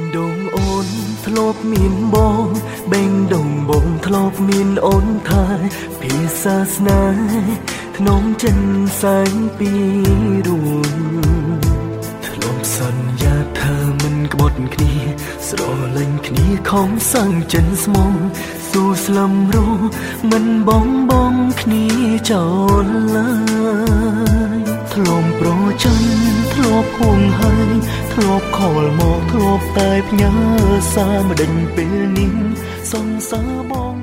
ដងអូនធ្លាប់មានបងបេងដងបងធ្លាប់មានអូនថែភាសាស្នេហ៍ធ្នមចិនសែងពីរួនធ្លាប់សន្យាថាមិនក្បត់គ្នាស្រលាញ់គ្នាខំសាំងចិនស្មងស៊ូស្លឹមរੂមិនបងគ្នាចោលឡើយធ្លាប់ប្រចាំធ្លាប់ហួងហើយធ្លាប់ខលមកធ្លាប់តែផ្ញើសារមិនដេញពេលនេះសង្សារបង